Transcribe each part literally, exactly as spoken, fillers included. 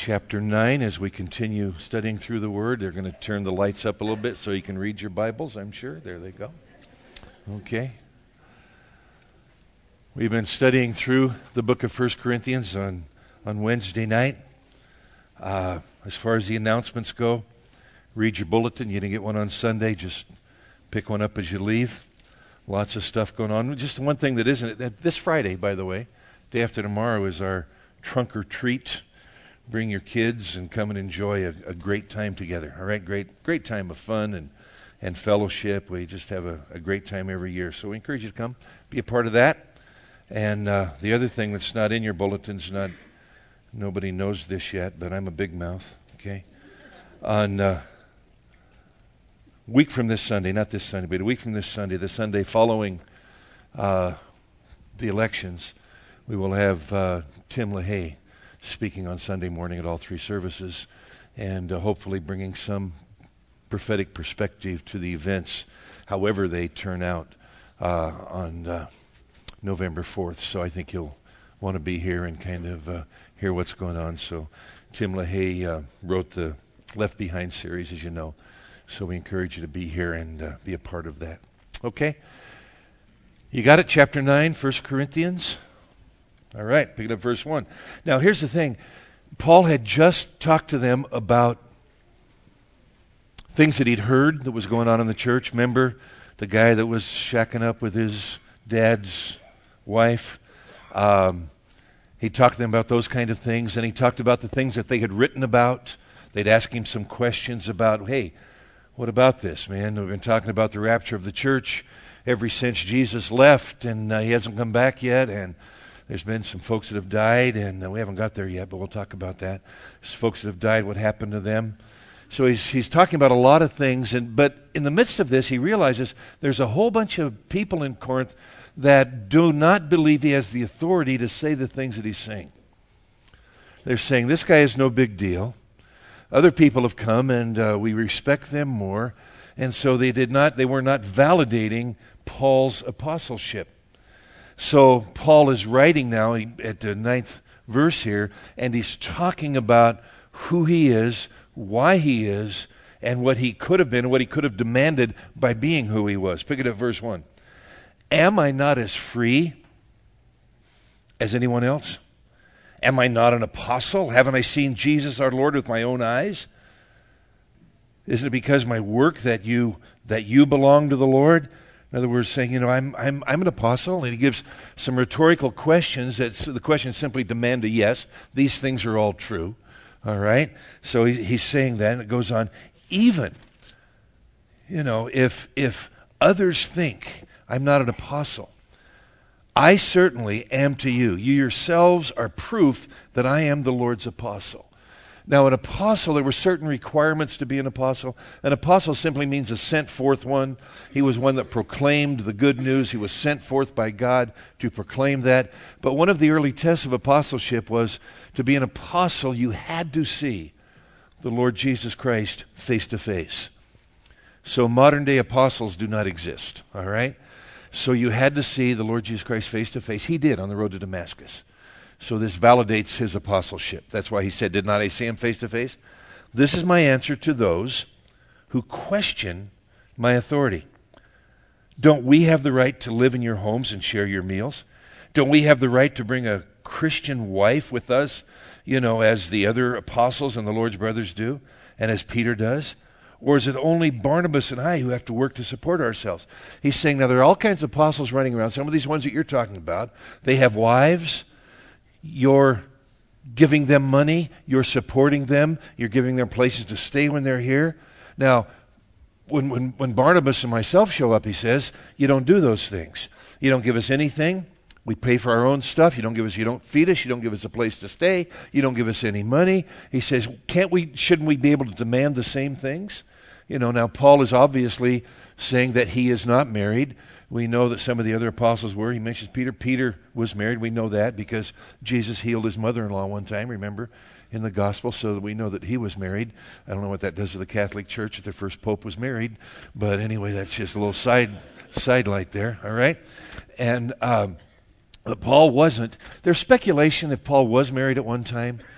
chapter nine as we continue studying through the Word. They're going to turn the lights up a little bit so you can read your Bibles, I'm sure. There they go. Okay. We've been studying through the book of First Corinthians on, on Wednesday night. Uh, as far as the announcements go, read your bulletin. You didn't get one on Sunday. Just pick one up as you leave. Lots of stuff going on. Just one thing that isn't, this Friday, by the way, day after tomorrow, is our trunk or treat. Bring your kids and come and enjoy a, a great time together. All right, great great time of fun and, and fellowship. We just have a, a great time every year. So we encourage you to come, be a part of that. And uh, the other thing that's not in your bulletins, not nobody knows this yet, but I'm a big mouth, okay? On uh, week from this Sunday, not this Sunday, but a week from this Sunday, the Sunday following uh, the elections, we will have uh, Tim LaHaye speaking on Sunday morning at all three services, and uh, hopefully bringing some prophetic perspective to the events, however they turn out uh, on uh, November fourth. So I think you'll want to be here and kind of uh, hear what's going on. So Tim LaHaye uh, wrote the Left Behind series, as you know, so we encourage you to be here and uh, be a part of that. Okay? You got it? Chapter nine, First Corinthians. All right, pick it up verse one. Now, here's the thing. Paul had just talked to them about things that he'd heard that was going on in the church. Remember the guy that was shacking up with his dad's wife? Um, he talked to them about those kind of things, and he talked about the things that they had written about. They'd ask him some questions about, hey, what about this, man? We've been talking about the rapture of the church ever since Jesus left, and uh, he hasn't come back yet, and there's been some folks that have died, and uh, we haven't got there yet, but we'll talk about that. There's folks that have died, what happened to them. So he's he's talking about a lot of things, and but in the midst of this, he realizes there's a whole bunch of people in Corinth that do not believe he has the authority to say the things that he's saying. They're saying, this guy is no big deal. Other people have come, and uh, we respect them more, and so they did not. They were not validating Paul's apostleship. So Paul is writing now at the ninth verse here, and he's talking about who he is, why he is, and what he could have been, and what he could have demanded by being who he was. Pick it up, verse one. Am I not as free as anyone else? Am I not an apostle? Haven't I seen Jesus our Lord with my own eyes? Isn't it because of my work that you that you belong to the Lord? In other words, saying, you know, I'm I'm I'm an apostle, and he gives some rhetorical questions that the questions simply demand a yes. These things are all true, all right? So he, he's saying that, and it goes on. Even, you know, if if others think I'm not an apostle, I certainly am to you. You yourselves are proof that I am the Lord's apostle. Now, an apostle, there were certain requirements to be an apostle. An apostle simply means a sent forth one. He was one that proclaimed the good news. He was sent forth by God to proclaim that. But one of the early tests of apostleship was to be an apostle, you had to see the Lord Jesus Christ face to face. So modern day apostles do not exist, all right? So you had to see the Lord Jesus Christ face to face. He did on the road to Damascus. So this validates his apostleship. That's why he said, did not I see him face to face? This is my answer to those who question my authority. Don't we have the right to live in your homes and share your meals? Don't we have the right to bring a Christian wife with us, you know, as the other apostles and the Lord's brothers do, and as Peter does? Or is it only Barnabas and I who have to work to support ourselves? He's saying, now there are all kinds of apostles running around. Some of these ones that you're talking about, they have wives. You're giving them money. You're supporting them. You're giving them places to stay when they're here. Now, when, when, when Barnabas and myself show up, he says, you don't do those things. You don't give us anything. We pay for our own stuff. You don't give us, you don't feed us. You don't give us a place to stay. You don't give us any money. He says, can't we, shouldn't we be able to demand the same things? You know, now Paul is obviously saying that he is not married. We know that some of the other apostles were. He mentions Peter. Peter was married. We know that because Jesus healed his mother-in-law one time, remember, in the gospel, so that we know that he was married. I don't know what that does to the Catholic Church if their first pope was married, but anyway, that's just a little side side light there, all right? And um, Paul wasn't. There's speculation if Paul was married at one time.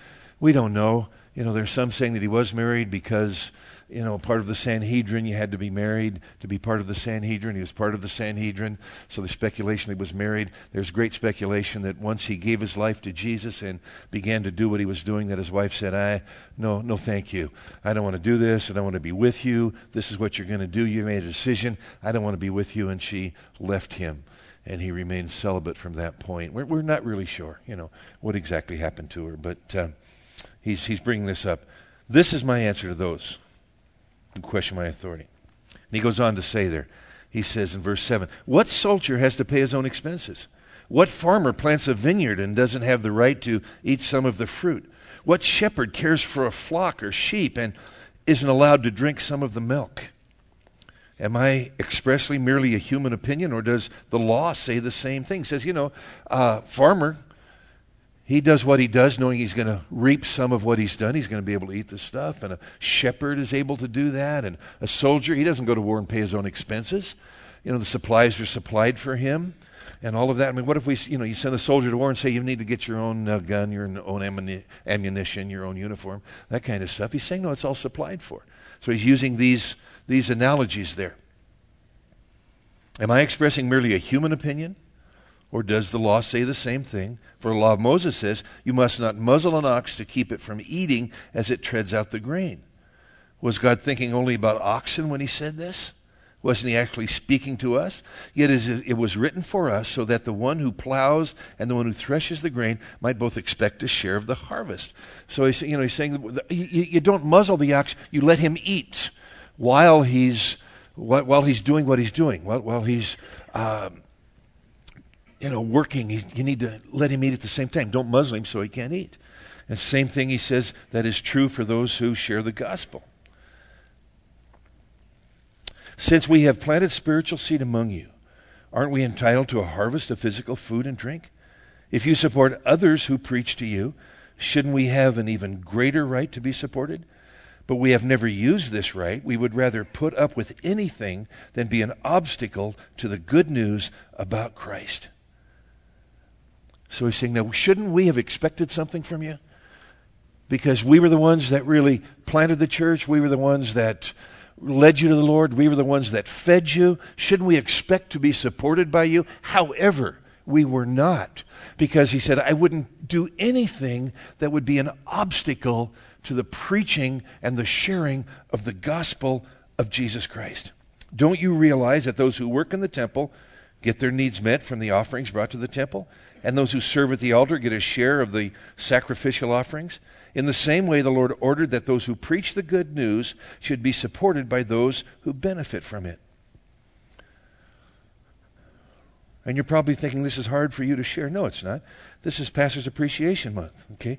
We don't know. You know, there's some saying that he was married because, you know, part of the Sanhedrin, you had to be married to be part of the Sanhedrin. He was part of the Sanhedrin, so there's speculation he was married. There's great speculation that once he gave his life to Jesus and began to do what he was doing, that his wife said, I, no, no thank you. I don't want to do this. I don't want to be with you. This is what you're going to do. You made a decision. I don't want to be with you. And she left him, and he remained celibate from that point. We're, we're not really sure, you know, what exactly happened to her, but uh, he's, he's bringing this up. This is my answer to those who question my authority. And he goes on to say there, he says in verse seven, what soldier has to pay his own expenses? What farmer plants a vineyard and doesn't have the right to eat some of the fruit? What shepherd cares for a flock or sheep and isn't allowed to drink some of the milk? Am I expressly merely a human opinion, or does the law say the same thing? It says, you know, uh, farmer, he does what he does knowing he's going to reap some of what he's done. He's going to be able to eat the stuff. And a shepherd is able to do that. And a soldier, he doesn't go to war and pay his own expenses. You know, the supplies are supplied for him and all of that. I mean, what if we, you know, you send a soldier to war and say you need to get your own uh, gun, your own ammuni- ammunition, your own uniform, that kind of stuff. He's saying, no, it's all supplied for. So he's using these, these analogies there. Am I expressing merely a human opinion? Or does the law say the same thing? For the law of Moses says, you must not muzzle an ox to keep it from eating as it treads out the grain. Was God thinking only about oxen when he said this? Wasn't he actually speaking to us? Yet it was written for us so that the one who plows and the one who threshes the grain might both expect a share of the harvest. So he's, you know, he's saying, you, you don't muzzle the ox, you let him eat while he's, while he's doing what he's doing, while, while he's... Um, You know, working, he's, you need to let him eat at the same time. Don't muzzle him so he can't eat. And same thing he says that is true for those who share the gospel. Since we have planted spiritual seed among you, aren't we entitled to a harvest of physical food and drink? If you support others who preach to you, shouldn't we have an even greater right to be supported? But we have never used this right. We would rather put up with anything than be an obstacle to the good news about Christ. So he's saying, now, shouldn't we have expected something from you? Because we were the ones that really planted the church. We were the ones that led you to the Lord. We were the ones that fed you. Shouldn't we expect to be supported by you? However, we were not. Because he said, I wouldn't do anything that would be an obstacle to the preaching and the sharing of the gospel of Jesus Christ. Don't you realize that those who work in the temple get their needs met from the offerings brought to the temple? And those who serve at the altar get a share of the sacrificial offerings? In the same way, the Lord ordered that those who preach the good news should be supported by those who benefit from it. And you're probably thinking this is hard for you to share. No, it's not. This is Pastor's Appreciation Month, okay?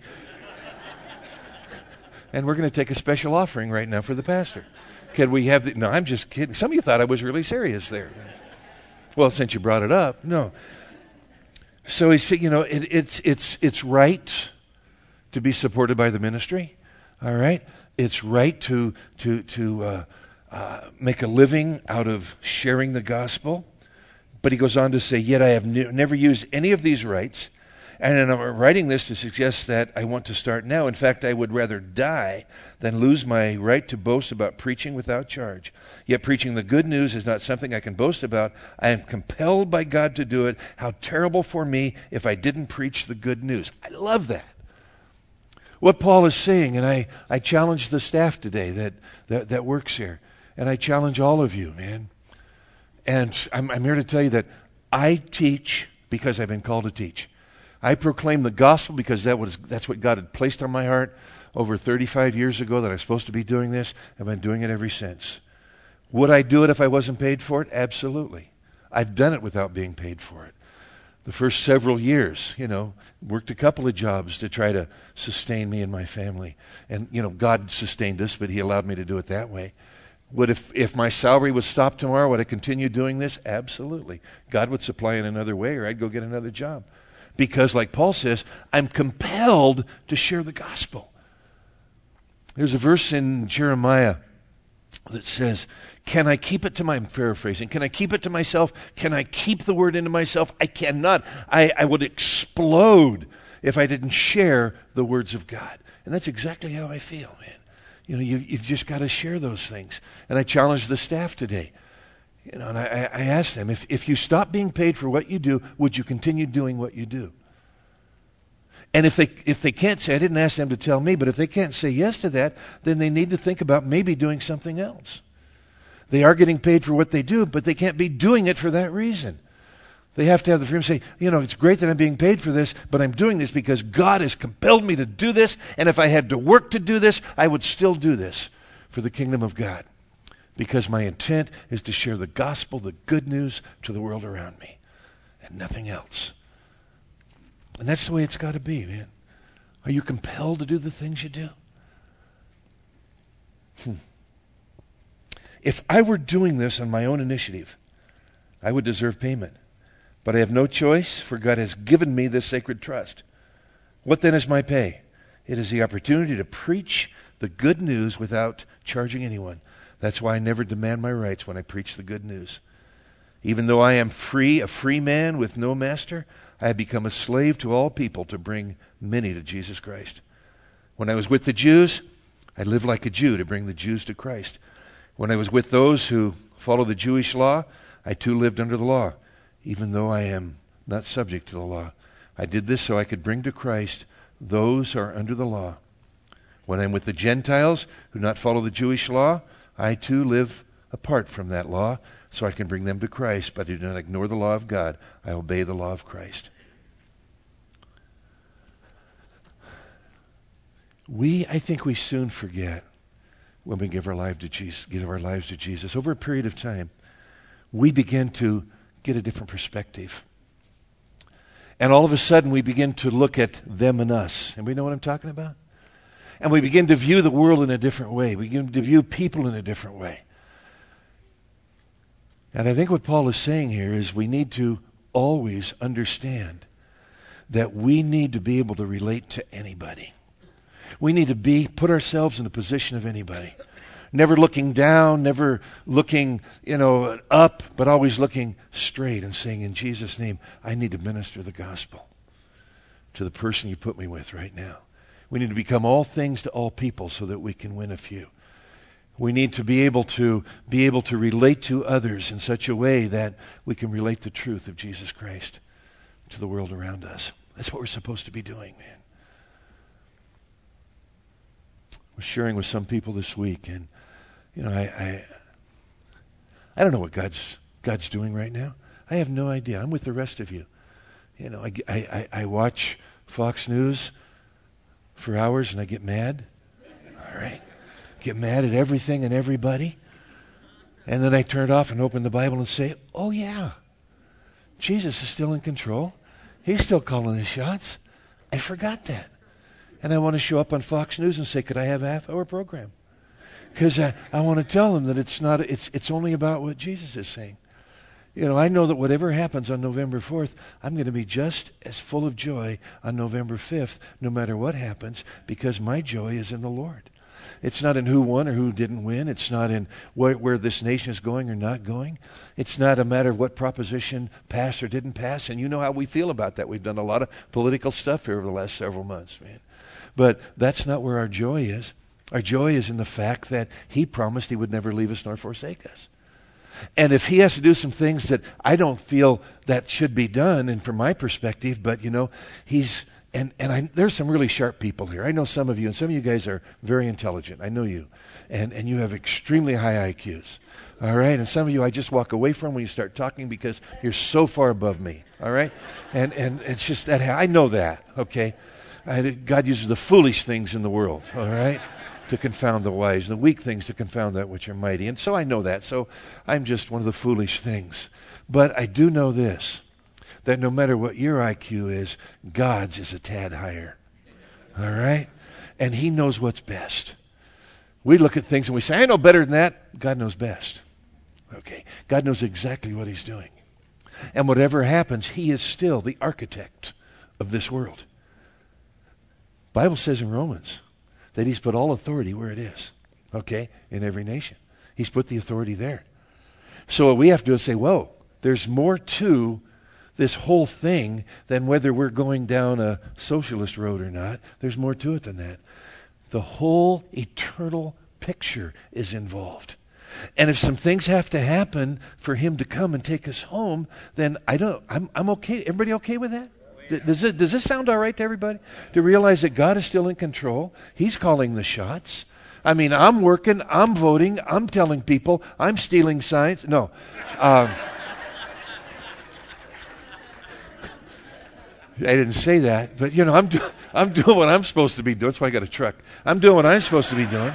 And we're going to take a special offering right now for the pastor. Could we have the... No, I'm just kidding. Some of you thought I was really serious there. Well, since you brought it up, no. So he said, you know, it, it's it's it's right to be supported by the ministry. All right, it's right to to to uh, uh, make a living out of sharing the gospel. But he goes on to say, yet I have ne- never used any of these rights, and I'm writing this to suggest that I want to start now. In fact, I would rather die than lose my right to boast about preaching without charge. Yet preaching the good news is not something I can boast about. I am compelled by God to do it. How terrible for me if I didn't preach the good news. I love that. What Paul is saying, and I, I challenge the staff today that, that, that works here, and I challenge all of you, man. And I'm, I'm here to tell you that I teach because I've been called to teach. I proclaim the gospel because that was that's what God had placed on my heart over thirty-five years ago, that I'm supposed to be doing this. I've been doing it ever since. Would I do it if I wasn't paid for it? Absolutely. I've done it without being paid for it. The first several years, you know, worked a couple of jobs to try to sustain me and my family. And, you know, God sustained us, but he allowed me to do it that way. Would if, if my salary was stopped tomorrow, would I continue doing this? Absolutely. God would supply in another way, or I'd go get another job. Because, like Paul says, I'm compelled to share the gospel. There's a verse in Jeremiah that says, can I keep it to my, I'm paraphrasing, can I keep it to myself? Can I keep the word into myself? I cannot. I, I would explode if I didn't share the words of God. And that's exactly how I feel, man. You know, you, you've just got to share those things. And I challenged the staff today. You know, and I, I asked them, if, if you stop being paid for what you do, would you continue doing what you do? And if they if they can't say, I didn't ask them to tell me, but if they can't say yes to that, then they need to think about maybe doing something else. They are getting paid for what they do, but they can't be doing it for that reason. They have to have the freedom to say, you know, it's great that I'm being paid for this, but I'm doing this because God has compelled me to do this, and if I had to work to do this, I would still do this for the kingdom of God. Because my intent is to share the gospel, the good news to the world around me, and nothing else. And that's the way it's got to be, man. Are you compelled to do the things you do? Hmm. If I were doing this on my own initiative, I would deserve payment. But I have no choice, for God has given me this sacred trust. What then is my pay? It is the opportunity to preach the good news without charging anyone. That's why I never demand my rights when I preach the good news. Even though I am free, a free man with no master, I have become a slave to all people to bring many to Jesus Christ. When I was with the Jews, I lived like a Jew to bring the Jews to Christ. When I was with those who follow the Jewish law, I too lived under the law, even though I am not subject to the law. I did this so I could bring to Christ those who are under the law. When I'm with the Gentiles who do not follow the Jewish law, I too live apart from that law, so I can bring them to Christ, but I do not ignore the law of God. I obey the law of Christ. We, I think we soon forget when we give our life to Jesus, give our lives to Jesus. Over a period of time, we begin to get a different perspective. And all of a sudden, we begin to look at them and us. And we know what I'm talking about? And we begin to view the world in a different way. We begin to view people in a different way. And I think what Paul is saying here is we need to always understand that we need to be able to relate to anybody. We need to be put ourselves in the position of anybody. Never looking down, never looking, you know, up, but always looking straight and saying, in Jesus' name, I need to minister the gospel to the person you put me with right now. We need to become all things to all people so that we can win a few. We need to be able to be able to relate to others in such a way that we can relate the truth of Jesus Christ to the world around us. That's what we're supposed to be doing, man. I was sharing with some people this week, and you know, I, I I don't know what God's God's doing right now. I have no idea. I'm with the rest of you. You know, I, I, I watch Fox News for hours and I get mad. All right. Get mad at everything and everybody. And then I turn it off and open the Bible and say, oh yeah, Jesus is still in control. He's still calling the shots. I forgot that. And I want to show up on Fox News and say, could I have a half hour program? Because I, I want to tell them that it's not, it's, it's only about what Jesus is saying. You know, I know that whatever happens on November fourth, I'm going to be just as full of joy on November fifth, no matter what happens, because my joy is in the Lord. It's not in who won or who didn't win. It's not in where, where this nation is going or not going. It's not a matter of what proposition passed or didn't pass. And you know how we feel about that. We've done a lot of political stuff here over the last several months, man. But that's not where our joy is. Our joy is in the fact that he promised he would never leave us nor forsake us. And if he has to do some things that I don't feel that should be done, and from my perspective, but you know, he's, and, and I, there's some really sharp people here. I know some of you, and some of you guys are very intelligent. I know you. And, and you have extremely high I Qs. All right? And some of you I just walk away from when you start talking because you're so far above me. All right? And, and it's just that, I know that, okay? I, God uses the foolish things in the world, all right? To confound the wise, and the weak things to confound that which are mighty. And so I know that. So I'm just one of the foolish things. But I do know this, that no matter what your I Q is, God's is a tad higher. All right? And he knows what's best. We look at things and we say, I know better than that. God knows best. Okay? God knows exactly what he's doing. And whatever happens, he is still the architect of this world. The Bible says in Romans that he's put all authority where it is, okay, in every nation. He's put the authority there. So what we have to do is say, whoa, there's more to this whole thing than whether we're going down a socialist road or not. There's more to it than that. The whole eternal picture is involved. And if some things have to happen for him to come and take us home, then I don't, I'm, I'm okay. Everybody okay with that? Does it, does this sound all right to everybody? To realize that God is still in control. He's calling the shots. I mean, I'm working, I'm voting, I'm telling people, I'm stealing signs. No. Um, I didn't say that, but you know, I'm, do, I'm doing what I'm supposed to be doing. That's why I got a truck. I'm doing what I'm supposed to be doing.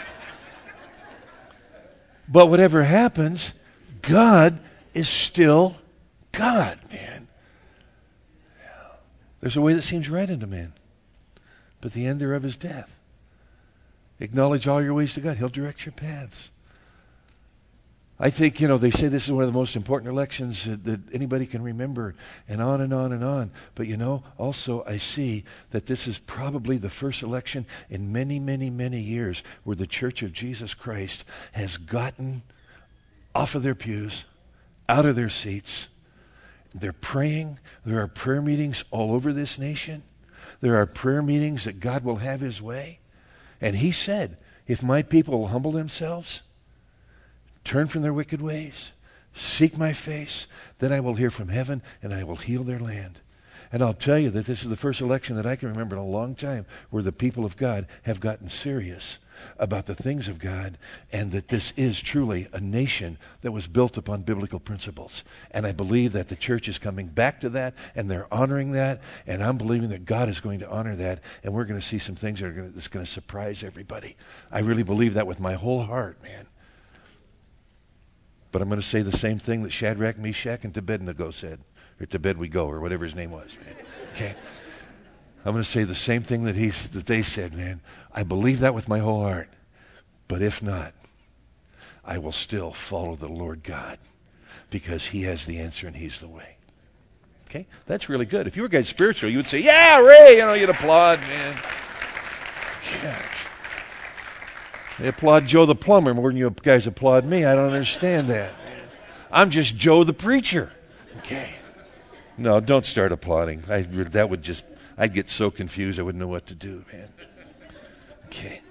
But whatever happens, God is still God, man. Yeah. There's a way that seems right unto man, but the end thereof is death. Acknowledge all your ways to God. He'll direct your paths. I think, you know, they say this is one of the most important elections that, that anybody can remember, and on and on and on. But, you know, also I see that this is probably the first election in many, many, many years where the Church of Jesus Christ has gotten off of their pews, out of their seats. They're praying. There are prayer meetings all over this nation. There are prayer meetings that God will have his way. And he said, if my people will humble themselves, turn from their wicked ways, seek my face, then I will hear from heaven and I will heal their land. And I'll tell you that this is the first election that I can remember in a long time where the people of God have gotten serious about the things of God, and that this is truly a nation that was built upon biblical principles. And I believe that the church is coming back to that, and they're honoring that, and I'm believing that God is going to honor that, and we're going to see some things that are going to, that's going to surprise everybody. I really believe that with my whole heart, man. But I'm going to say the same thing that Shadrach, Meshach, and Abednego said, or to bed we go, or whatever his name was, man. Okay? I'm going to say the same thing that he's that they said, man. I believe that with my whole heart. But if not, I will still follow the Lord God, because he has the answer and he's the way. Okay? That's really good. If you were guys spiritual, you would say, yeah, Ray, you know, you'd applaud, man. Gosh. They applaud Joe the plumber more than you guys applaud me. I don't understand that, man. I'm just Joe the preacher. Okay. No, don't start applauding. I, that would just, I'd get so confused I wouldn't know what to do, man. Okay.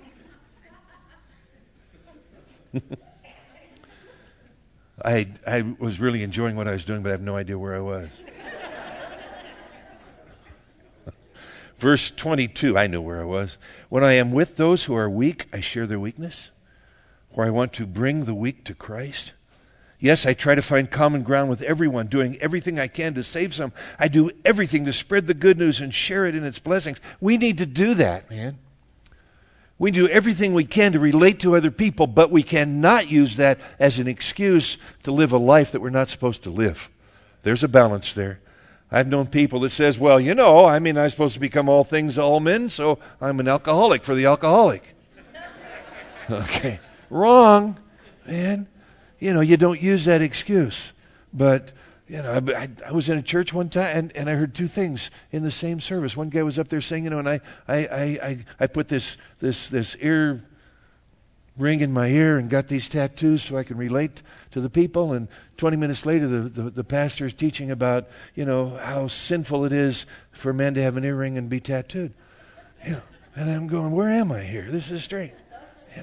I I was really enjoying what I was doing, but I have no idea where I was. Verse twenty-two, I knew where I was. When I am with those who are weak, I share their weakness. Where I want to bring the weak to Christ. Yes, I try to find common ground with everyone, doing everything I can to save some. I do everything to spread the good news and share it in its blessings. We need to do that, man. We do everything we can to relate to other people, but we cannot use that as an excuse to live a life that we're not supposed to live. There's a balance there. I've known people that says, well, you know, I mean, I'm supposed to become all things to all men, so I'm an alcoholic for the alcoholic. Okay. Wrong, man. You know, you don't use that excuse. But, you know, I, I was in a church one time, and, and I heard two things in the same service. One guy was up there saying, you know, and I I, I, I, I put this this this ear ring in my ear and got these tattoos so I can relate to the people. And twenty minutes later, the, the, the pastor is teaching about, you know, how sinful it is for men to have an earring and be tattooed. You know, and I'm going, where am I here? This is strange. Yeah.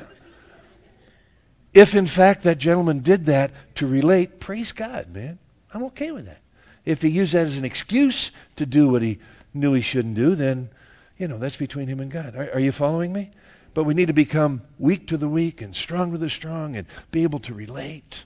If, in fact, that gentleman did that to relate, praise God, man. I'm okay with that. If he used that as an excuse to do what he knew he shouldn't do, then, you know, that's between him and God. Are, are you following me? But we need to become weak to the weak and strong to the strong and be able to relate.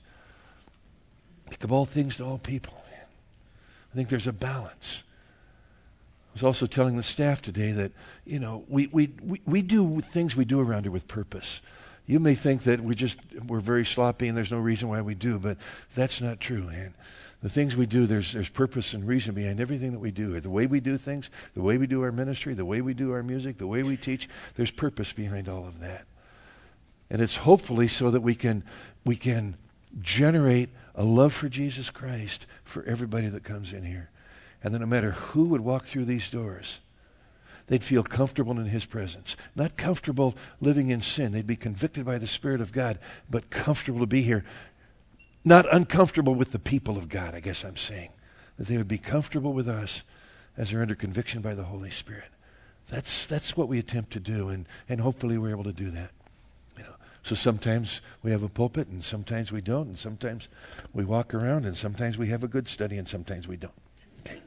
Think of all things to all people, man. I think there's a balance. I was also telling the staff today that, you know, we, we, we, we do things we do around here with purpose. You may think that we just, we're very sloppy and there's no reason why we do, but that's not true, man. The things we do, there's there's purpose and reason behind everything that we do. The way we do things, the way we do our ministry, the way we do our music, the way we teach, there's purpose behind all of that. And it's hopefully so that we can we can generate a love for Jesus Christ for everybody that comes in here. And that no matter who would walk through these doors, they'd feel comfortable in his presence. Not comfortable living in sin. They'd be convicted by the Spirit of God, but comfortable to be here. Not uncomfortable with the people of God, I guess I'm saying. that they would be comfortable with us as they're under conviction by the Holy Spirit. That's that's what we attempt to do, and, and hopefully we're able to do that. You know, so sometimes we have a pulpit, and sometimes we don't, and sometimes we walk around, and sometimes we have a good study, and sometimes we don't. Okay.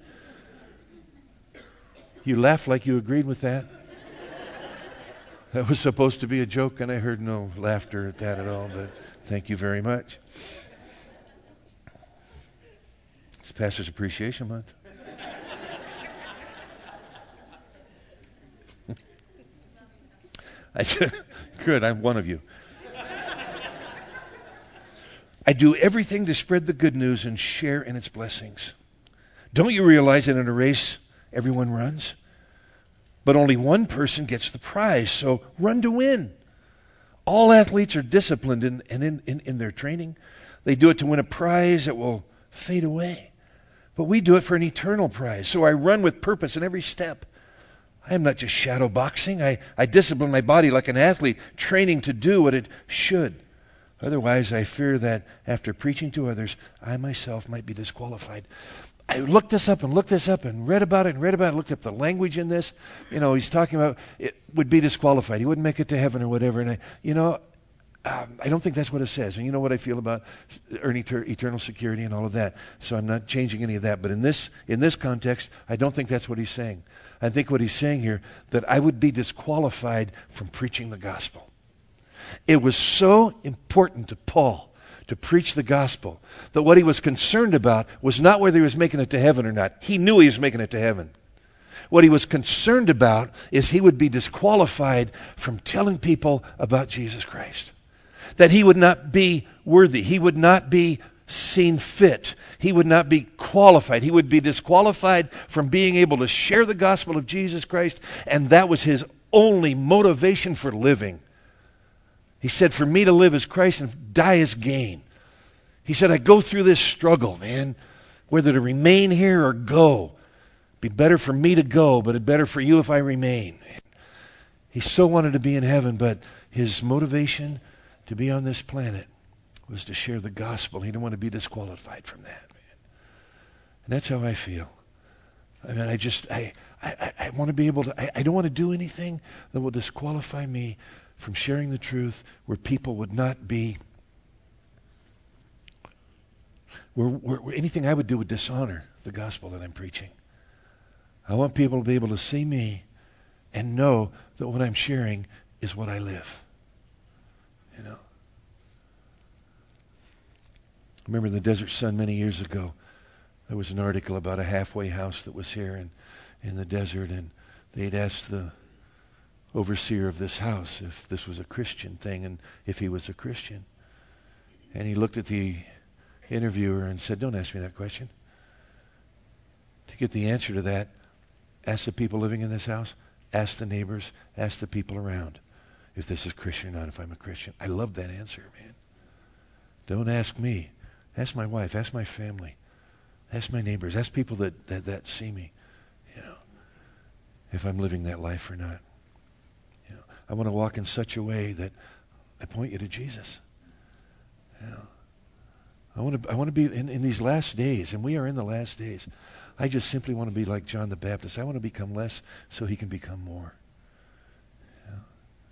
You laugh like you agreed with that. That was supposed to be a joke, and I heard no laughter at that at all, but thank you very much. It's Pastor's Appreciation Month. I said, good, I'm one of you. I do everything to spread the good news and share in its blessings. Don't you realize that in a race, everyone runs? But only one person gets the prize, so run to win. All athletes are disciplined in, in, in, in their training. They do it to win a prize that will fade away. But we do it for an eternal prize, so I run with purpose in every step. I am not just shadow boxing. I, I discipline my body like an athlete, training to do what it should. Otherwise, I fear that after preaching to others, I myself might be disqualified. I looked this up and looked this up and read about it and read about it, looked up the language in this. You know, he's talking about it would be disqualified. He wouldn't make it to heaven or whatever. And I, you know, um, I don't think that's what it says. And you know what I feel about earning ter- eternal security and all of that. So I'm not changing any of that. But in this in this context, I don't think that's what he's saying. I think what he's saying here, that I would be disqualified from preaching the gospel. It was so important to Paul to preach the gospel that what he was concerned about was not whether he was making it to heaven or not. He knew he was making it to heaven. What he was concerned about is he would be disqualified from telling people about Jesus Christ. That he would not be worthy. He would not be seen fit. He would not be qualified. He would be disqualified from being able to share the gospel of Jesus Christ, and that was his only motivation for living. He said, for me to live is Christ and die is gain. He said, I go through this struggle, man, whether to remain here or go. It'd be better for me to go, but it's better for you if I remain. He so wanted to be in heaven, but his motivation to be on this planet was to share the gospel. He didn't want to be disqualified from that, man. And that's how I feel. I mean, I just, I, I, I want to be able to, I, I don't want to do anything that will disqualify me from sharing the truth where people would not be, where, where, where anything I would do would dishonor the gospel that I'm preaching. I want people to be able to see me and know that what I'm sharing is what I live. You know. I remember in the Desert Sun many years ago, there was an article about a halfway house that was here in, in the desert, and they'd asked the overseer of this house if this was a Christian thing and if he was a Christian. And he looked at the interviewer and said, don't ask me that question. To get the answer to that, ask the people living in this house, ask the neighbors, ask the people around if this is Christian or not, if I'm a Christian. I love that answer, man. Don't ask me. Ask my wife. Ask my family. Ask my neighbors. Ask people that, that, that see me, you know, if I'm living that life or not. You know, I want to walk in such a way that I point you to Jesus. You know, I want to I want to be in, in these last days, and we are in the last days. I just simply want to be like John the Baptist. I want to become less so he can become more. You know,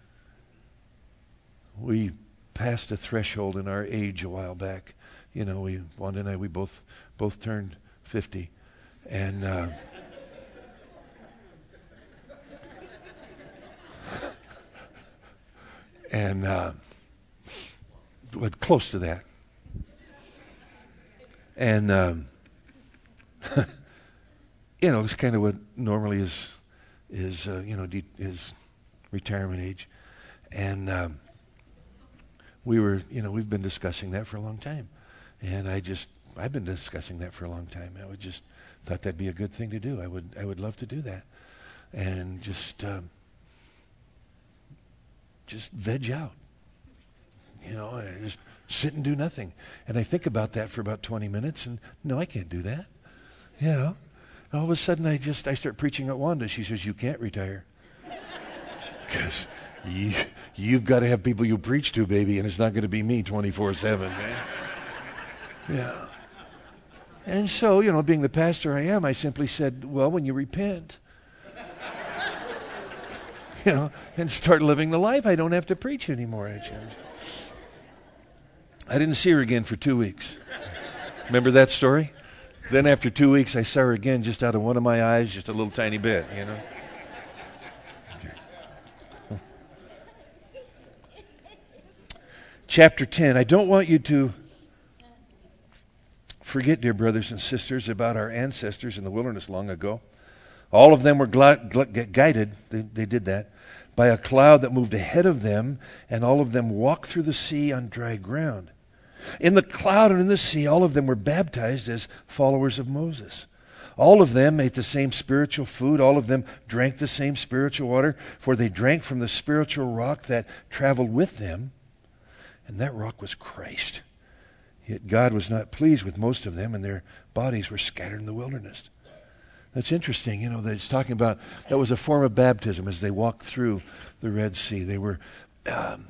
we passed a threshold in our age a while back. You know, we Wanda and I, we both both turned fifty, and uh, and uh, but close to that, and um, you know, it's kind of what normally is is uh, you know de- is retirement age, and um, we were you know we've been discussing that for a long time. And I just, I've been discussing that for a long time. I would just thought that'd be a good thing to do. I would, I would love to do that, and just, um, just veg out. You know, I just sit and do nothing. And I think about that for about twenty minutes, and no, I can't do that. You know, and all of a sudden I just, I start preaching at Wanda. She says, "You can't retire because you, you've got to have people you preach to, baby, and it's not going to be me twenty-four seven, man." Yeah. And so, you know, being the pastor I am, I simply said, well, when you repent, you know, and start living the life, I don't have to preach anymore at church. I didn't see her again for two weeks. Remember that story? Then after two weeks, I saw her again just out of one of my eyes, just a little tiny bit, you know. Okay. Chapter ten. I don't want you to forget, dear brothers and sisters, about our ancestors in the wilderness long ago. All of them were gl- gl- guided, they, they did that, by a cloud that moved ahead of them, and all of them walked through the sea on dry ground. In the cloud and in the sea, all of them were baptized as followers of Moses. All of them ate the same spiritual food. All of them drank the same spiritual water, for they drank from the spiritual rock that traveled with them, and that rock was Christ. Yet God was not pleased with most of them, and their bodies were scattered in the wilderness. That's interesting, you know, that it's talking about that was a form of baptism as they walked through the Red Sea. They were... Um,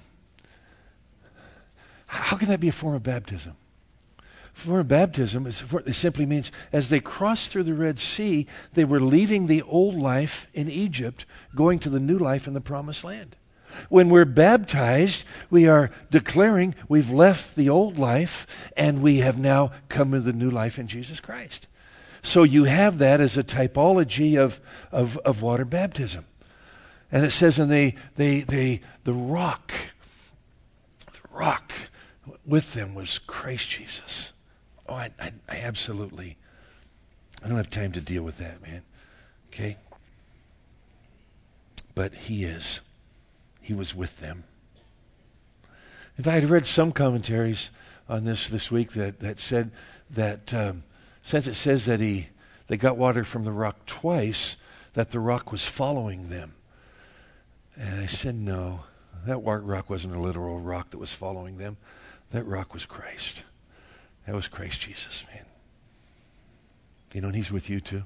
How can that be a form of baptism? A form of baptism is, it simply means as they crossed through the Red Sea, they were leaving the old life in Egypt, going to the new life in the Promised Land. When we're baptized, we are declaring we've left the old life and we have now come into the new life in Jesus Christ. So you have that as a typology of, of, of water baptism. And it says, and they, they, they, the rock, the rock, with them was Christ Jesus. Oh, I, I, I absolutely, I don't have time to deal with that, man. Okay? But he is. He was with them. In fact, I read some commentaries on this this week that, that said that um, since it says that he they got water from the rock twice, that the rock was following them. And I said, no, that rock wasn't a literal rock that was following them. That rock was Christ. That was Christ Jesus, man. You know, and he's with you too.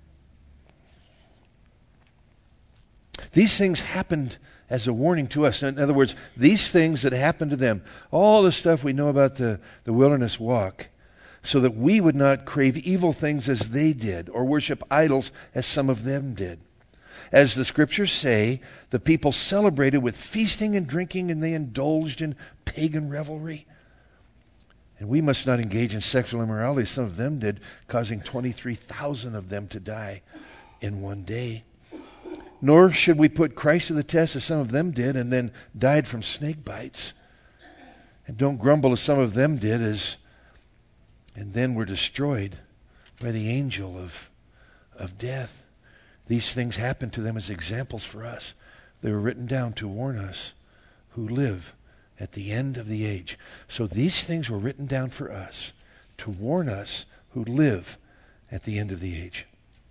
These things happened as a warning to us. In other words, these things that happened to them, all the stuff we know about the, the wilderness walk, so that we would not crave evil things as they did, or worship idols as some of them did. As the scriptures say, the people celebrated with feasting and drinking, and they indulged in pagan revelry. And we must not engage in sexual immorality as some of them did, causing twenty-three thousand of them to die in one day. Nor should we put Christ to the test as some of them did and then died from snake bites. And don't grumble as some of them did as and then were destroyed by the angel of, of death. These things happened to them as examples for us. They were written down to warn us who live at the end of the age. So these things were written down for us to warn us who live at the end of the age.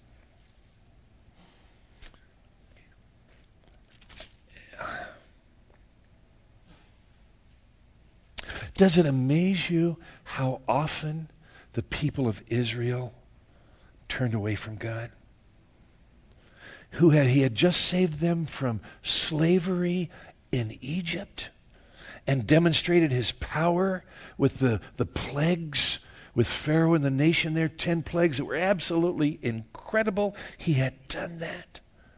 Does it amaze you how often the people of Israel turned away from God? Who had he had just saved them from slavery in Egypt and demonstrated his power with the, the plagues, with Pharaoh and the nation there, ten plagues that were absolutely incredible. He had done that.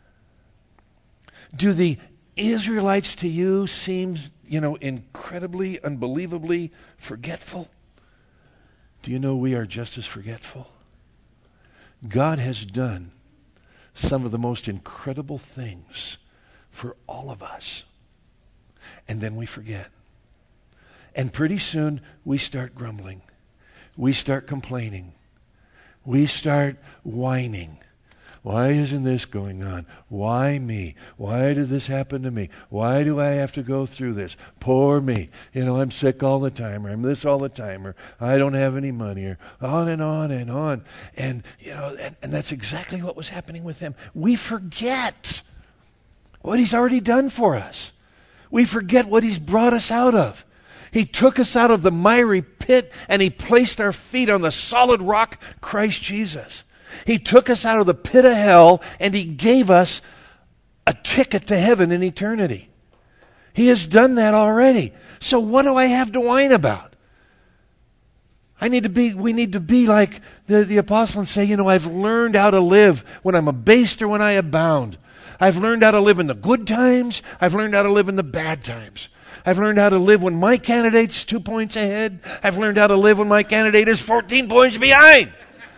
Do the Israelites to you seem, you know, incredibly, unbelievably forgetful? Do you know we are just as forgetful? God has done some of the most incredible things for all of us. And then we forget. And pretty soon we start grumbling. We start complaining. We start whining. Why isn't this going on? Why me? Why did this happen to me? Why do I have to go through this? Poor me. You know, I'm sick all the time, or I'm this all the time, or I don't have any money, or on and on and on. And, you know, and, and that's exactly what was happening with them. We forget what he's already done for us. We forget what he's brought us out of. He took us out of the miry pit, and he placed our feet on the solid rock, Christ Jesus. He took us out of the pit of hell, and he gave us a ticket to heaven in eternity. He has done that already. So what do I have to whine about? I need to be, we need to be like the, the apostle and say, you know, I've learned how to live when I'm abased or when I abound. I've learned how to live in the good times. I've learned how to live in the bad times. I've learned how to live when my candidate's two points ahead. I've learned how to live when my candidate is fourteen points behind.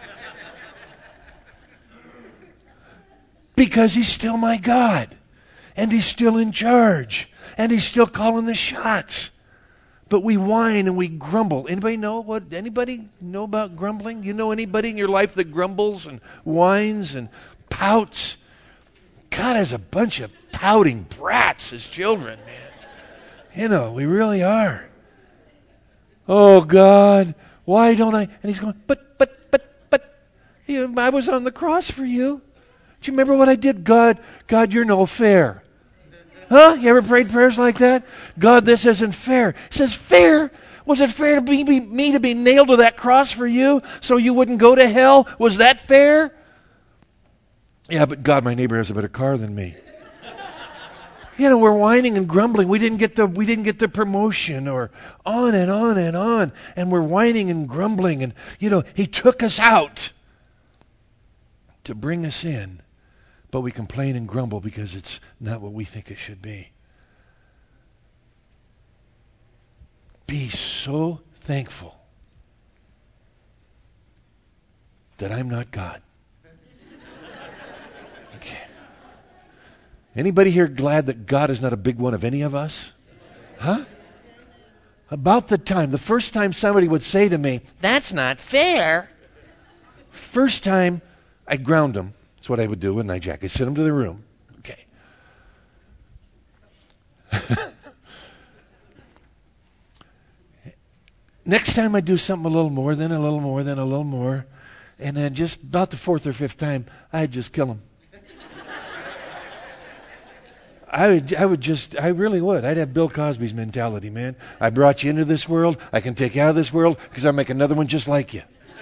Because he's still my God. And he's still in charge. And he's still calling the shots. But we whine and we grumble. Anybody know what? Anybody know about grumbling? You know anybody in your life that grumbles and whines and pouts? God has a bunch of pouting brats as children, man. You know, we really are. Oh, God, why don't I? And he's going, but, but, but, but, you know, I was on the cross for you. Do you remember what I did? God, God, you're no fair. Huh? You ever prayed prayers like that? God, this isn't fair. He says, fair? Was it fair to be, be me to be nailed to that cross for you so you wouldn't go to hell? Was that fair? Yeah, but God, my neighbor has a better car than me. You know, we're whining and grumbling. We didn't get the we didn't get the promotion, or on and on and on. And we're whining and grumbling. And, you know, he took us out to bring us in. But we complain and grumble because it's not what we think it should be. Be so thankful that I'm not God. Okay. Anybody here glad that God is not a big one of any of us? Huh? About the time, the first time somebody would say to me, that's not fair. First time I'd ground them. That's what I would do with night jacket. Send them to the room. Okay. Next time I do something a little more, then a little more, then a little more. And then just about the fourth or fifth time, I'd just kill them. I would, I would just, I really would. I'd have Bill Cosby's mentality, man. I brought you into this world. I can take you out of this world because I'll make another one just like you.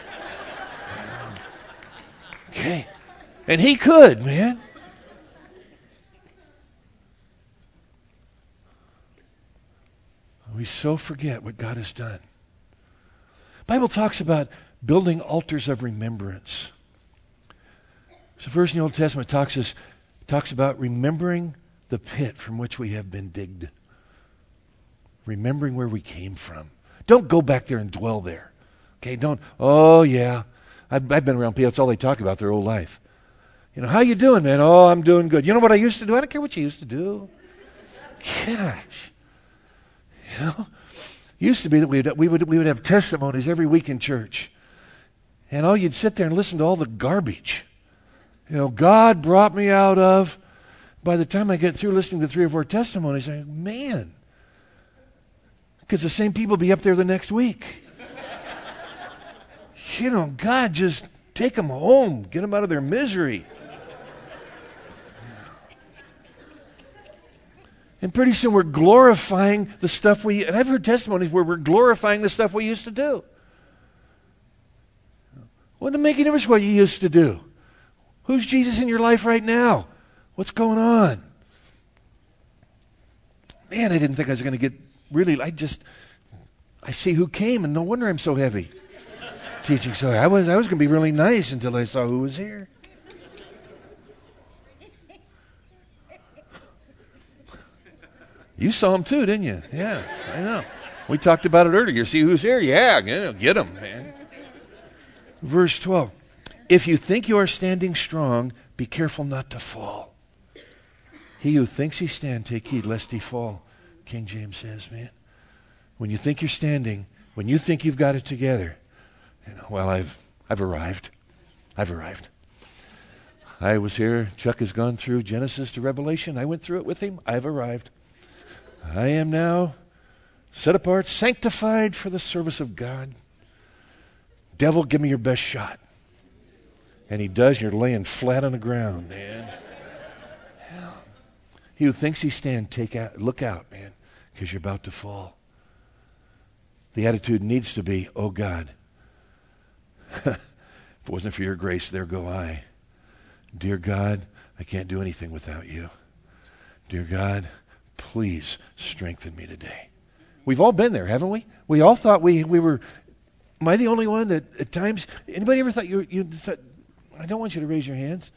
Okay. And he could, man. We so forget what God has done. The Bible talks about building altars of remembrance. So verse in the Old Testament talks, us, talks about remembering the pit from which we have been digged. Remembering where we came from. Don't go back there and dwell there. Okay, don't, oh yeah. I've, I've been around people, that's all they talk about their whole life. You know, how you doing, man? Oh, I'm doing good. You know what I used to do? I don't care what you used to do. Gosh. You know, it used to be that we would, we would, we would have testimonies every week in church. And all you'd sit there and listen to all the garbage. You know, God brought me out of. By the time I get through listening to three or four testimonies, I go, man. Because the same people be up there the next week. You know, God, just take them home. Get them out of their misery. And pretty soon we're glorifying the stuff we, and I've heard testimonies where we're glorifying the stuff we used to do. Wouldn't it make any difference what you used to do? Who's Jesus in your life right now? What's going on? Man, I didn't think I was going to get really, I just, I see who came, and no wonder I'm so heavy. Teaching, so I was, I was going to be really nice until I saw who was here. You saw him too, didn't you? Yeah, I know. We talked about it earlier. See who's here? Yeah, get him, man. Verse twelve. If you think you are standing strong, be careful not to fall. He who thinks he stand, take heed lest he fall. King James says, man. When you think you're standing, when you think you've got it together, you know, well, I've I've arrived. I've arrived. I was here. Chuck has gone through Genesis to Revelation. I went through it with him. I've arrived. I am now set apart, sanctified for the service of God. Devil, give me your best shot. And he does, and you're laying flat on the ground, man. He who thinks he stand, take out, look out, man, because you're about to fall. The attitude needs to be, oh God, if it wasn't for your grace, there go I. Dear God, I can't do anything without you. Dear God, please strengthen me today. We've all been there, haven't we? We all thought we, we were Am I the only one that at times, anybody ever thought you, you thought, I don't want you to raise your hands.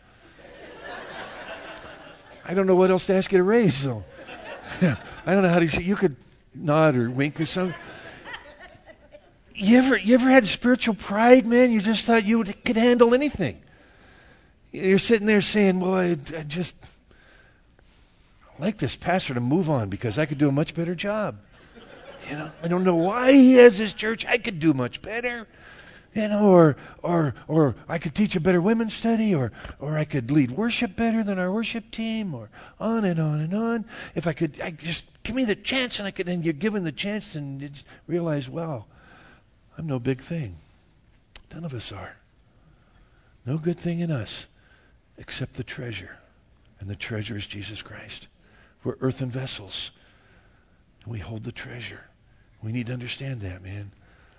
I don't know what else to ask you to raise, so. Yeah, I don't know how to say, you could nod or wink or something. You ever, you ever had spiritual pride, man? You just thought you could handle anything. You're sitting there saying, boy, I, I just like this pastor to move on because I could do a much better job. You know, I don't know why he has this church. I could do much better. You know, or or or I could teach a better women's study, or or I could lead worship better than our worship team, or on and on and on. If I could, I just give me the chance, and I could. And you're given the chance, and you just realize, wow, I'm no big thing. None of us are. No good thing in us, except the treasure, and the treasure is Jesus Christ. We're earthen vessels, and we hold the treasure. We need to understand that, man.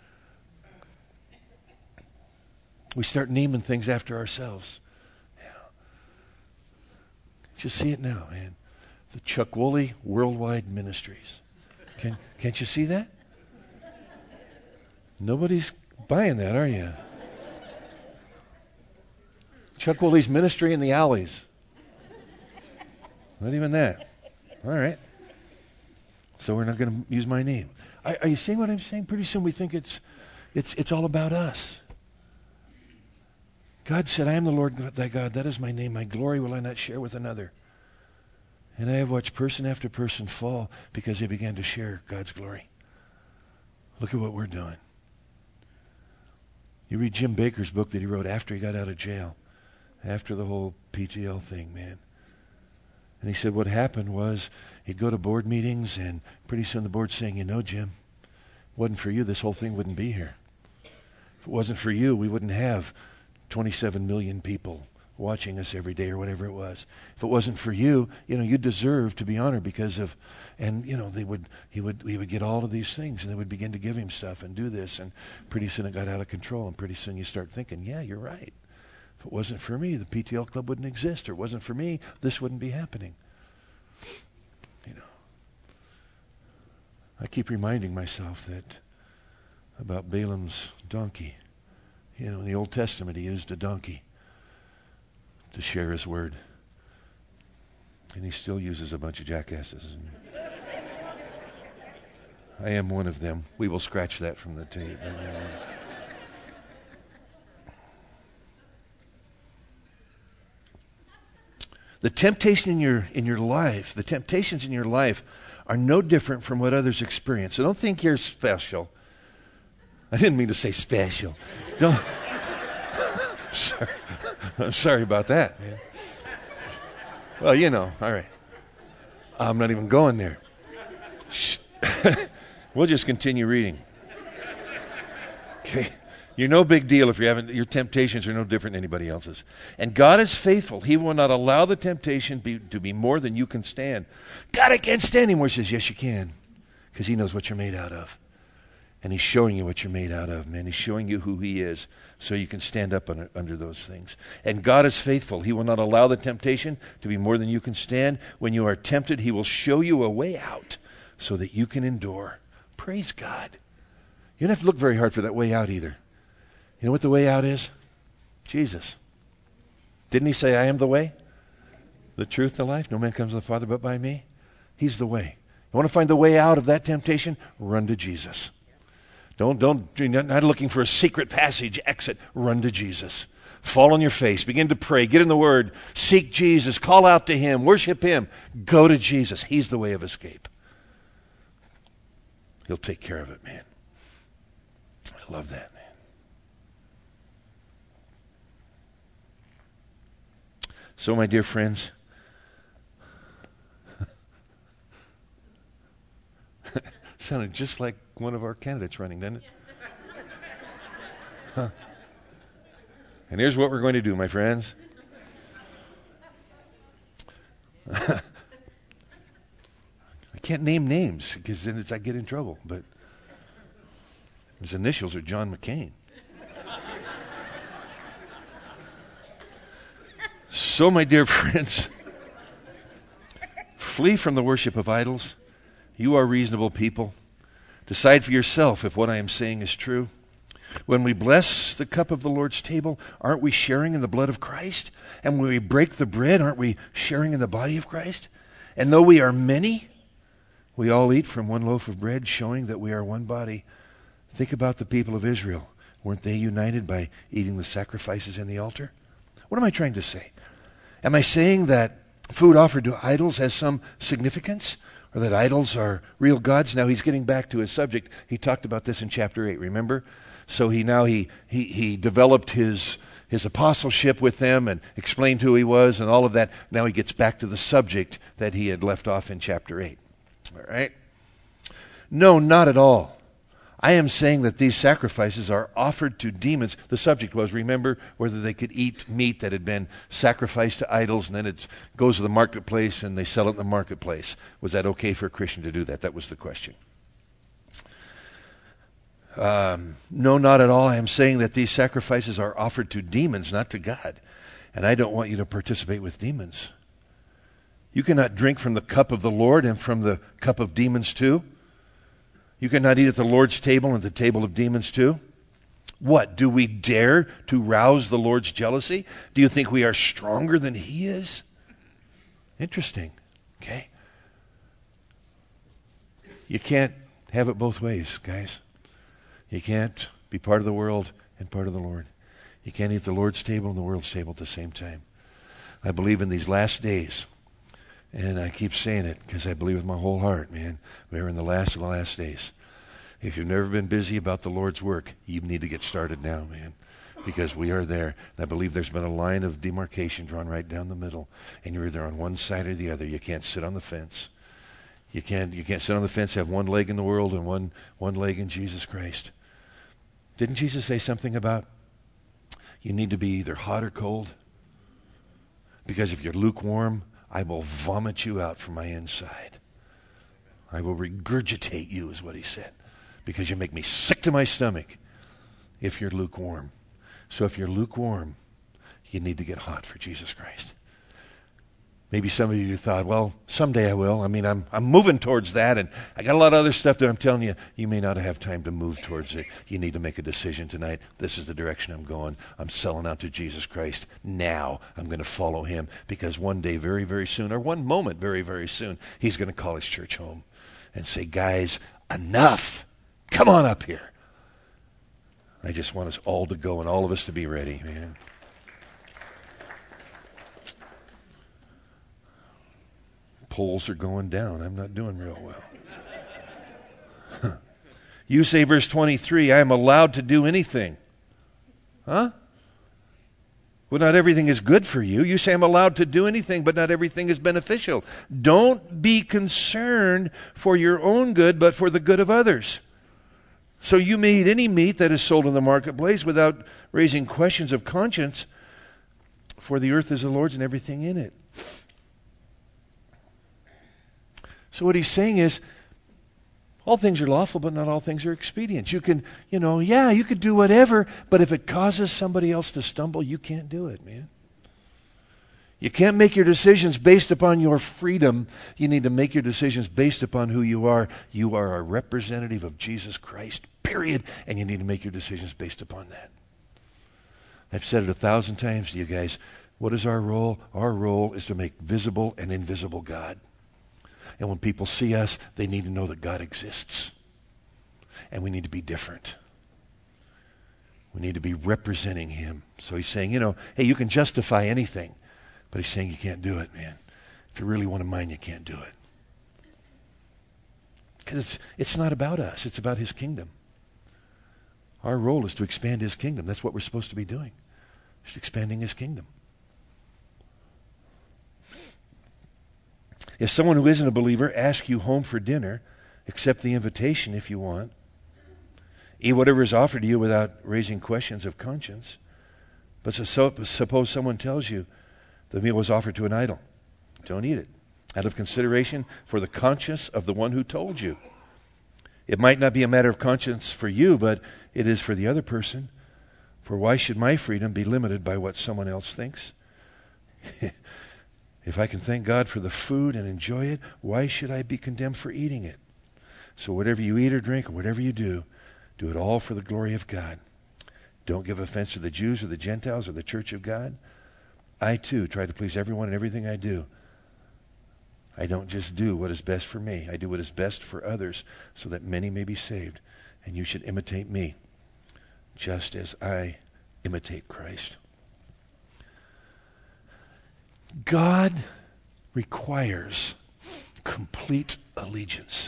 We start naming things after ourselves. Yeah. Just see it now, man. The Chuck Woolley Worldwide Ministries. Can, can't you see that? Nobody's buying that, are you? Chuck Woolley's Ministry in the Alleys. Not even that. All right. So we're not going to use my name. Are, are you seeing what I'm saying? Pretty soon we think it's it's it's all about us. God said, I am the Lord thy God. That is my name. My glory will I not share with another. And I have watched person after person fall because they began to share God's glory. Look at what we're doing. You read Jim Bakker's book that he wrote after he got out of jail, after the whole P T L thing, man. And he said what happened was he'd go to board meetings, and pretty soon the board's saying, you know, Jim, if it wasn't for you, this whole thing wouldn't be here. If it wasn't for you, we wouldn't have twenty-seven million people watching us every day or whatever it was. If it wasn't for you, you know, you deserve to be honored because of, and, you know, they would, he would, he would get all of these things, and they would begin to give him stuff and do this, and pretty soon it got out of control, and pretty soon you start thinking, yeah, you're right. If it wasn't for me, the P T L Club wouldn't exist, or it wasn't for me, this wouldn't be happening. You know, I keep reminding myself that about Balaam's donkey. You know, in the Old Testament, he used a donkey to share his word. And he still uses a bunch of jackasses. I am one of them. We will scratch that from the tape. The temptation in your in your life, the temptations in your life are no different from what others experience. So don't think you're special. I didn't mean to say special. Don't. I'm sorry. I'm sorry about that, man. Well, you know, all right. I'm not even going there. Shh. We'll just continue reading. Okay. You're no big deal if you haven't, your temptations are no different than anybody else's. And God is faithful. He will not allow the temptation be, to be more than you can stand. God, I can't stand anymore. He says, yes, you can. Because he knows what you're made out of. And he's showing you what you're made out of, man. He's showing you who he is so you can stand up under, under those things. And God is faithful. He will not allow the temptation to be more than you can stand. When you are tempted, he will show you a way out so that you can endure. Praise God. You don't have to look very hard for that way out either. You know what the way out is? Jesus. Didn't he say, I am the way, the truth, the life? No man comes to the Father but by me. He's the way. You want to find the way out of that temptation? Run to Jesus. Don't, don't, you're not looking for a secret passage, exit. Run to Jesus. Fall on your face. Begin to pray. Get in the Word. Seek Jesus. Call out to him. Worship him. Go to Jesus. He's the way of escape. He'll take care of it, man. I love that, man. So, my dear friends, sounded just like one of our candidates running, doesn't it? Huh. And here's what we're going to do, my friends. I can't name names because then it's, I get in trouble, but his initials are John McCain. So, my dear friends, flee from the worship of idols. You are reasonable people. Decide for yourself if what I am saying is true. When we bless the cup of the Lord's table, aren't we sharing in the blood of Christ? And when we break the bread, aren't we sharing in the body of Christ? And though we are many, we all eat from one loaf of bread, showing that we are one body. Think about the people of Israel. Weren't they united by eating the sacrifices in the altar? What am I trying to say? Am I saying that food offered to idols has some significance, or that idols are real gods? Now he's getting back to his subject. He talked about this in chapter eight, remember? So he now he he he developed his his apostleship with them and explained who he was and all of that. Now he gets back to the subject that he had left off in chapter eight. All right? No, not at all. I am saying that these sacrifices are offered to demons. The subject was, remember, whether they could eat meat that had been sacrificed to idols, and then it goes to the marketplace and they sell it in the marketplace. Was that okay for a Christian to do that? That was the question. Um, no, not at all. I am saying that these sacrifices are offered to demons, not to God. And I don't want you to participate with demons. You cannot drink from the cup of the Lord and from the cup of demons too. You cannot eat at the Lord's table and the table of demons too. What? Do we dare to rouse the Lord's jealousy? Do you think we are stronger than he is? Interesting. Okay? You can't have it both ways, guys. You can't be part of the world and part of the Lord. You can't eat the Lord's table and the world's table at the same time. I believe in these last days, and I keep saying it because I believe with my whole heart, man, we're in the last of the last days. If you've never been busy about the Lord's work, you need to get started now, man, because we are there. And I believe there's been a line of demarcation drawn right down the middle, and you're either on one side or the other. You can't sit on the fence. You can't, you can't sit on the fence, have one leg in the world and one, one leg in Jesus Christ. Didn't Jesus say something about you need to be either hot or cold? Because if you're lukewarm, I will vomit you out from my inside. I will regurgitate you, is what he said, because you make me sick to my stomach if you're lukewarm. So if you're lukewarm, you need to get hot for Jesus Christ. Maybe some of you thought, well, someday I will. I mean, I'm I'm moving towards that, and I got a lot of other stuff that I'm telling you, you may not have time to move towards it. You need to make a decision tonight. This is the direction I'm going. I'm selling out to Jesus Christ. Now I'm going to follow him, because one day very, very soon, or one moment very, very soon, he's going to call his church home and say, guys, enough. Come on up here. I just want us all to go and all of us to be ready, man. Polls are going down. I'm not doing real well. You say, verse twenty-three, I am allowed to do anything. Huh? Well, not everything is good for you. You say I'm allowed to do anything, but not everything is beneficial. Don't be concerned for your own good, but for the good of others. So you may eat any meat that is sold in the marketplace without raising questions of conscience, for the earth is the Lord's and everything in it. So what he's saying is, all things are lawful, but not all things are expedient. You can, you know, yeah, you could do whatever, but if it causes somebody else to stumble, you can't do it, man. You can't make your decisions based upon your freedom. You need to make your decisions based upon who you are. You are a representative of Jesus Christ, period, and you need to make your decisions based upon that. I've said it a thousand times to you guys. What is our role? Our role is to make visible an invisible God. And when people see us, they need to know that God exists. And we need to be different. We need to be representing him. So he's saying, you know, hey, you can justify anything. But he's saying you can't do it, man. If you really want to mind, you can't do it. Because it's, it's not about us. It's about his kingdom. Our role is to expand his kingdom. That's what we're supposed to be doing. Just expanding his kingdom. If someone who isn't a believer asks you home for dinner, accept the invitation if you want. Eat whatever is offered to you without raising questions of conscience. But so, suppose someone tells you the meal was offered to an idol. Don't eat it, out of consideration for the conscience of the one who told you. It might not be a matter of conscience for you, but it is for the other person. For why should my freedom be limited by what someone else thinks? If I can thank God for the food and enjoy it, why should I be condemned for eating it? So whatever you eat or drink or whatever you do, do it all for the glory of God. Don't give offense to the Jews or the Gentiles or the church of God. I too try to please everyone in everything I do. I don't just do what is best for me. I do what is best for others so that many may be saved. And you should imitate me just as I imitate Christ. God requires complete allegiance.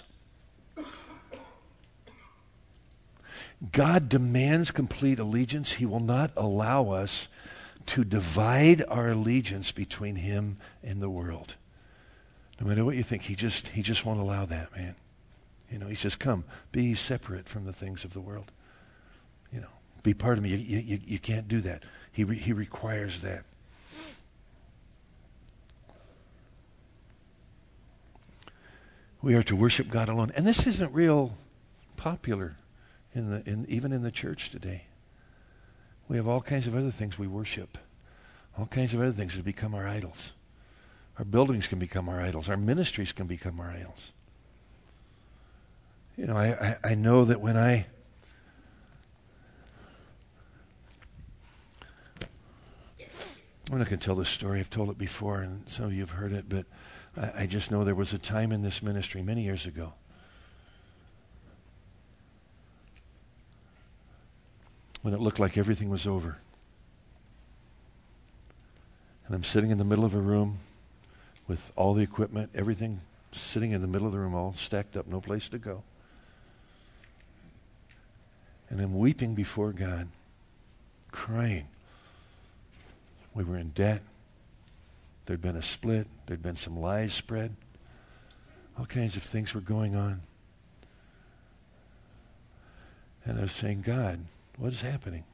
God demands complete allegiance. He will not allow us to divide our allegiance between him and the world. No matter what you think, he just he just won't allow that, man. You know, he says, come, be separate from the things of the world. You know, be part of me. You, you, you can't do that. He, re, he requires that. We are to worship God alone. And this isn't real popular in the in even in the church today. We have all kinds of other things we worship. All kinds of other things that become our idols. Our buildings can become our idols. Our ministries can become our idols. You know, I, I, I know that when I I'm not going to tell this story. I've told it before, and some of you have heard it, but I, I just know there was a time in this ministry many years ago when it looked like everything was over. And I'm sitting in the middle of a room with all the equipment, everything sitting in the middle of the room, all stacked up, no place to go. And I'm weeping before God, crying. We were in debt. There'd been a split. There'd been some lies spread. All kinds of things were going on. And I was saying, God, what is happening?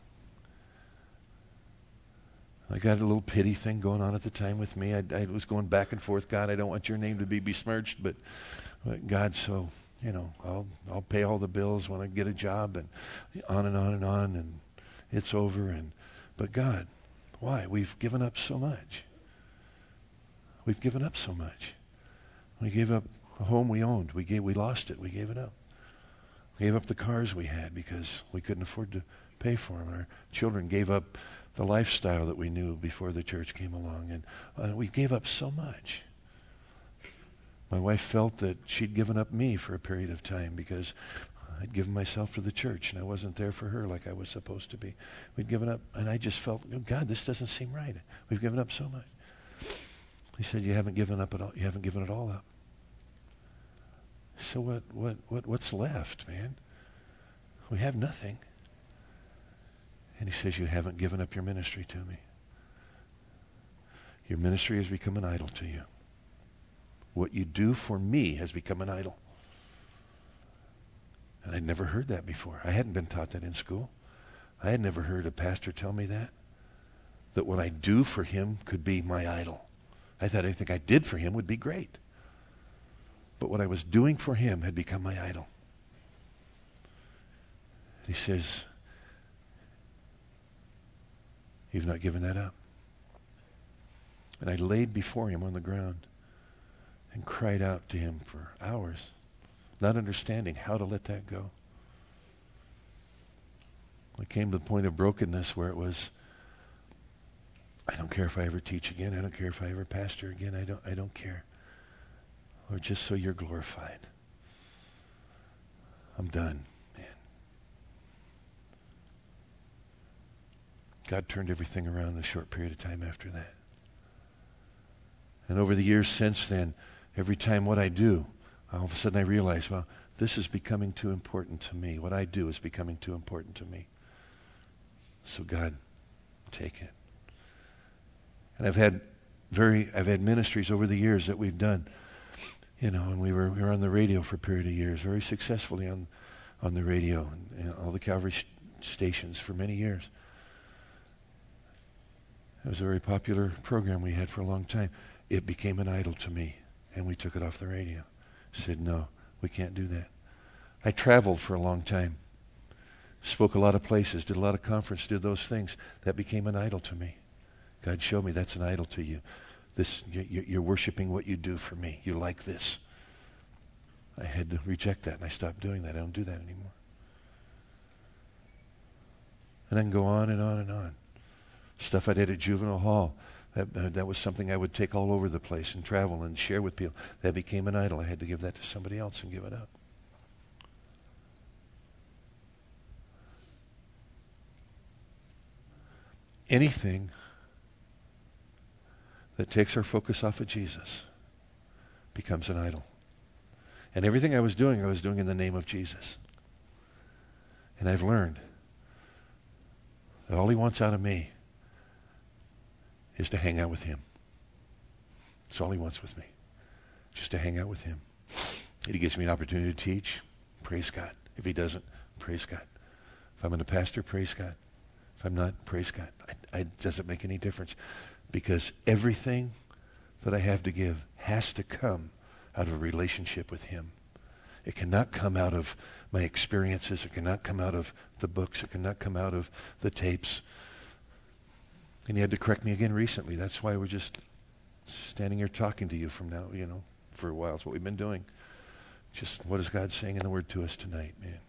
I got a little pity thing going on at the time with me. I, I was going back and forth. God, I don't want your name to be besmirched, but, but God, so, you know, I'll I'll pay all the bills when I get a job, and on and on and on, and it's over. And but God, why? We've given up so much. We've given up so much. We gave up a home we owned. We gave we lost it. We gave it up. We gave up the cars we had because we couldn't afford to pay for them. Our children gave up the lifestyle that we knew before the church came along, and uh, we gave up so much. My wife felt that she'd given up me for a period of time because I'd given myself to the church and I wasn't there for her like I was supposed to be. We'd given up, and I just felt, oh, God, this doesn't seem right. We've given up so much. He said, you haven't given up at all. You haven't given it all up. So what? What? What? What's left, man? We have nothing. And he says, you haven't given up your ministry to me. Your ministry has become an idol to you. What you do for me has become an idol. And I'd never heard that before. I hadn't been taught that in school. I had never heard a pastor tell me that. That what I do for him could be my idol. I thought anything I did for him would be great. But what I was doing for him had become my idol. He says, you've not given that up. And I laid before him on the ground and cried out to him for hours, not understanding how to let that go. I came to the point of brokenness where it was, I don't care if I ever teach again. I don't care if I ever pastor again. I don't, I don't care. Lord, just so you're glorified. I'm done. God turned everything around in a short period of time after that. And over the years since then, every time what I do, all of a sudden I realize, well, this is becoming too important to me. What I do is becoming too important to me. So God, take it. And I've had very, I've had ministries over the years that we've done, you know, and we were we were on the radio for a period of years, very successfully on, on the radio and, and all the Calvary sh- stations for many years. It was a very popular program we had for a long time. It became an idol to me, and we took it off the radio. Said, no, we can't do that. I traveled for a long time, spoke a lot of places, did a lot of conferences, did those things. That became an idol to me. God showed me that's an idol to you. This you, you're worshiping what you do for me. You like this. I had to reject that, and I stopped doing that. I don't do that anymore. And I can go on and on and on. Stuff I did at juvenile hall. That, uh, that was something I would take all over the place and travel and share with people. That became an idol. I had to give that to somebody else and give it up. Anything that takes our focus off of Jesus becomes an idol. And everything I was doing, I was doing in the name of Jesus. And I've learned that all he wants out of me is to hang out with him. That's all he wants with me, just to hang out with him. If he gives me an opportunity to teach, praise God. If he doesn't, praise God. If I'm a pastor, praise God. If I'm not, praise God. I, I, it doesn't make any difference, because everything that I have to give has to come out of a relationship with him. It cannot come out of my experiences. It cannot come out of the books. It cannot come out of the tapes. And he had to correct me again recently. That's why we're just standing here talking to you from now, you know, for a while. It's what we've been doing. Just what is God saying in the Word to us tonight, man?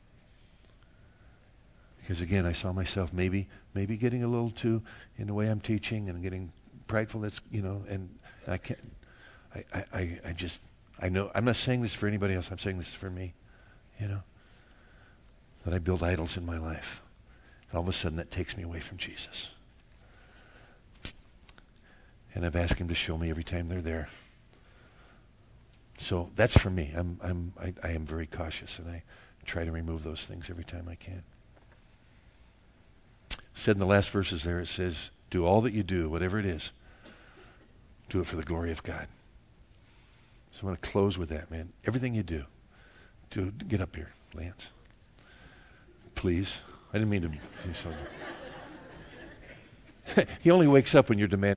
Because again, I saw myself maybe maybe getting a little too in the way I'm teaching and getting prideful. That's, you know, and I can't, I, I, I, I just, I know, I'm not saying this for anybody else. I'm saying this for me, you know, that I build idols in my life. And all of a sudden that takes me away from Jesus. And I've asked him to show me every time they're there. So that's for me. I'm, I'm, I, I am very cautious, and I try to remove those things every time I can. Said in the last verses there, it says, do all that you do, whatever it is, do it for the glory of God. So I'm going to close with that, man. Everything you do, do get up here, Lance. Please. I didn't mean to do something. He only wakes up when you're demanding.